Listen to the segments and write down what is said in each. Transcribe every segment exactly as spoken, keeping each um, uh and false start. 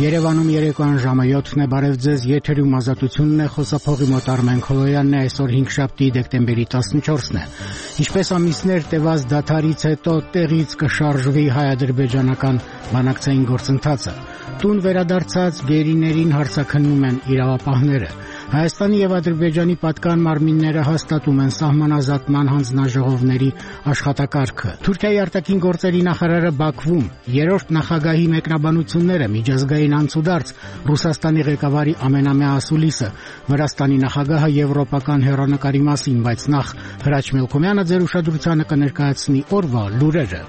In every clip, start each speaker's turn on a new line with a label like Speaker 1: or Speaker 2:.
Speaker 1: Երևանում երեկոյան ժամը յոթն է, բարև ձեզ, եթերում ազատությունն է, խոսափողի մոտ Արմեն Քոլոյանն է, այսօր հինգշաբթի դեկտեմբերի տասնչորսն է։ Ինչպես ամիսներ տևած դադարից հետո տեղից կշարժվի հայ-ադրբեջանական բանակցային գործընթացը։ Տուն վերադարձած գերիներին հարցաքննում են իրավապահները։ Հայաստանի եւ Ադրբեջանի պատկան մարմինները հաստատում են սահմանազատման հանձնաժողովների աշխատակարգը։ Թուրքիայի արտաքին գործերի նախարարը Բաքվում երրորդ նախագահի մեկնաբանությունները միջազգային անցուդարձ Ռուսաստանի ղեկավարի ամենամյա ասուլիսը Վրաստանի նախագահը եվրոպական հեռանկարի մասին, բայց նախ Հրաչ Մելքոմյանը ձեր ուշադրությանը կներկայացնի օրվա լուրերը։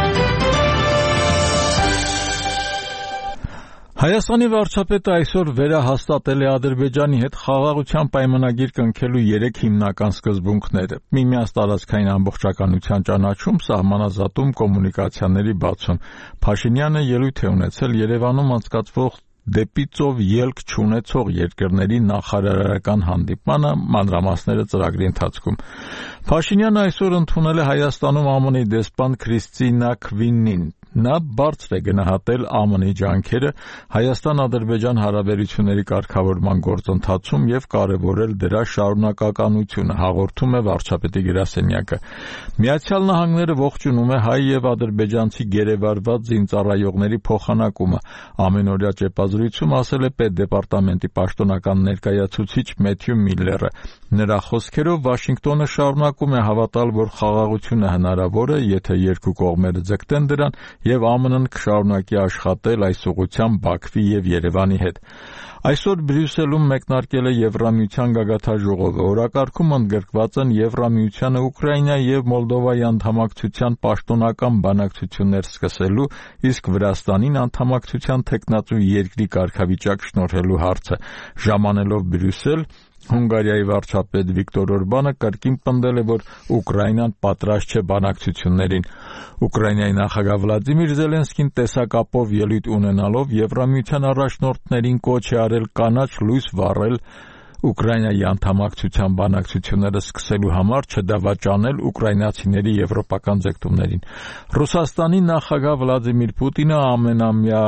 Speaker 2: Հայաստանի վարչապետը այսօր վերահաստատել է Ադրբեջանի հետ խաղաղության պայմանագիր կնքելու երեք հիմնական սկզբունքները՝ միմյանց տարածքային ամբողջականության ճանաչում, սահմանազատում, կոմունիկացիաների բացում։ Փաշինյանը ելույթ է ունեցել Երևանում անցկացվող դեպի ծով ելք չունեցող երկրների նախարարական հանդիպմանը, մանրամասները ծրագրի ընթացքում։ Փաշինյանը այսօր ընդունել է Հայաստանում ԱՄՆ-ի դեսպան Քրիստինա Քվինին։ Նա բարձր է գնահատել ԱՄՆ-ի ջանքերը Հայաստան-Ադրբեջան հարաբերությունների կարգավորման գործընթացում եւ կարեւորել դրա շարունակականությունը, հաղորդում է վարչապետի գրասենյակը։ Միացյալ Նահանգները ողջունում է հայ եւ ադրբեջանցի գերեվարված զինծառայողների փոխանակումը։ Ամենօրյա ճեպազրույցում ասել է պետդեպարտամենտի պաշտոնական ներկայացուցիչ Մեթյու Միլլերը։ Նրա խոսքերով Վաշինգտոնը շարունակում է հավատալ, որ խաղաղությունը հնարավոր է, եթե երկու կողմերը ձգտեն դրան, եւ ԱՄՆ-ն կշարունակի աշխատել այս ուղղությամբ Բաքվի եւ Երևանի հետ։ Այսօր Բրյուսելում մեկնարկել է Եվրամիության գագաթաժողովը։ Օրակարգում ընդգրկված են Եվրամիությանը Ուկրաինայի եւ Մոլդովայի անդամակցության պաշտոնական բանակցություններ սկսելու, իսկ Վրաստանին անդամակցության թեկնածու երկրի կարգավիճակ շնորհելու հարցը։ Ժամանելով Բրյուսել, Հունգարիայի վարչապետ Վիկտոր Օրբանը կրկին պնդել է, որ Ուկրաինան պատրաստ չէ բանակցություններին։ Ուկրաինայի նախագահ Վլադիմիր Զելենսկին տեսակապով ելույթ ունենալով Եվրամիության առաջնորդներին կոչ է արել կանաչ լույս վառել Ուկրաինայի անդամակցության բանակցությունները սկսելու համար, չդավաճանել ուկրաինացիների եվրոպական ձգտումներին։ Ռուսաստանի նախագահ Վլադիմիր Պուտինը ամենամյա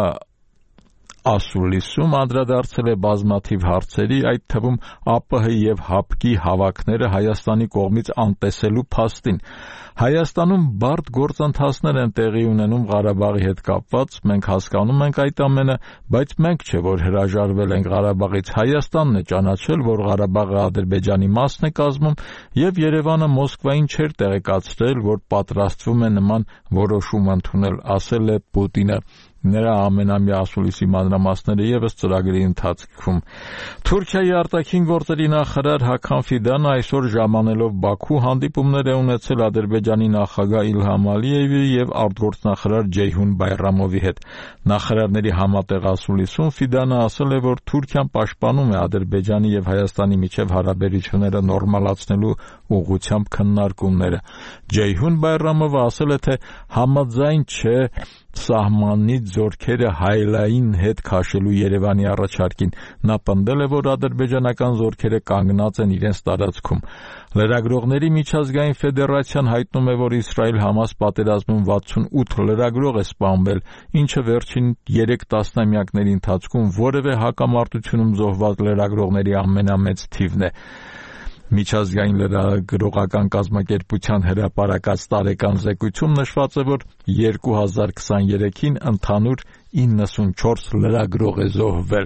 Speaker 2: ասուլիսում անդրադարձել է բազմաթիվ հարցերի, այդ թվում ԱՊՀ եւ ՀԱՊԿ-ի հավաքները Հայաստանի կողմից անտեսելու փաստին։ Հայաստանում բարդ գործընթացներ են տեղի ունենում Ղարաբաղի հետ կապված, մենք հասկանում ենք այդ ամենը, բայց մենք չէ, որ հրաժարվել ենք Ղարաբաղից, Հայաստանն է ճանաչել, որ Ղարաբաղը Ադրբեջանի մասն է կազմում, եւ Երևանը Մոսկվային չէր տեղեկացրել, որ պատրաստվում է նման որոշում ընդունել, ասել է Պուտինը։ Նրա ամենամյա ասուլիսի մանրամասները եւս ծրագրի ընթացքում։ Թուրքիայի արտաքին գործերի նախարար Հական Ֆիդանը այսօր ժամանելով Բաքու հանդիպումներ է ունեցել Ադրբեջանի նախագահ Իլհամ Ալիևի եւ արտգործնախարար Ջեյհուն Բայրամովի հետ։ Նախարարների համատեղ ասուլիսում Ֆիդանը ասել է, որ Թուրքիան պաշտպանում է Ադրբեջանի եւ Հայաստանի միջև հարաբերությունները նորմալացնելու ուղղությամբ քննարկումները։ Ջեյհուն Բայրամովը ասել է, թե համաձայն չէ սահմանից զորքերը հայլային հետ քաշելու Երևանի առաջարկին։ Նա պնդել է, որ ադրբեջանական զորքերը կանգնած են իրենց տարածքում։ Լրագրողների միջազգային ֆեդերացիան հայտնում է, որ Իսրայել-Համաս պատերազմում վաթսունութ լրագրող է սպանվել, ինչը վերջին երեք տասնամյակների ընթացքում որևէ հակամարտությունում զոհված լրագրողների ամենամեծ թիվն է։ Միջազգային լրագրողական կազմակերպության հրապարակած տարեկան զեկույցում նշված է, որ երկու հազար քսաներեքին ընդհանուր իննսունչորս լրագրող է զոհվել։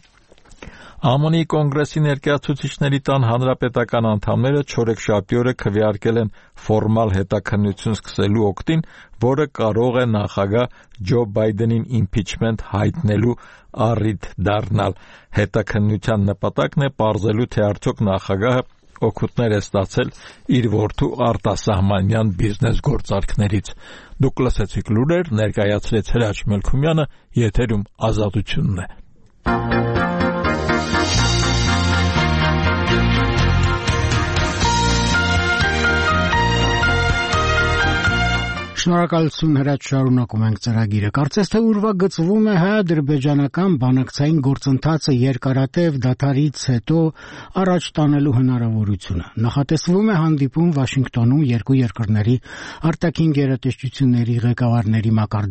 Speaker 2: ԱՄՆ-ի կոնգրեսի ներկայացուցիչների տան հանրապետական անդամները չորեքշաբթի օրը քվեարկել են ֆորմալ հետաքննություն սկսելու օգտին, որը կարող է նախագահ Ջո Բայդենին իմպիչմենտ հայտնելու առիթ դառնալ։ Հետաքննության նպատակն է պարզելու, թե արդյոք նախագահը օգուտներ է ստացել իր որդու արտասահմանյան բիզնես գործարքներից։ Դուք լսեցիք լուրեր, ներկայացրեց Հրաչ Մելքոմյանը, եթերում ազատությունն է։
Speaker 1: Շնորհակալություն Հրաչ, շարունակում ենք ծրագիրը։ Կարծես թե ուրվագծվում է հայ-ադրբեջանական բանակցային գործընթացը երկարատև դադարից հետո առաջ տանելու հնարավորությունը։ Նախատեսվում է հանդիպում Վաշինգտոնում երկու երկրների արտաքին գերատեսչությունների ղեկավարների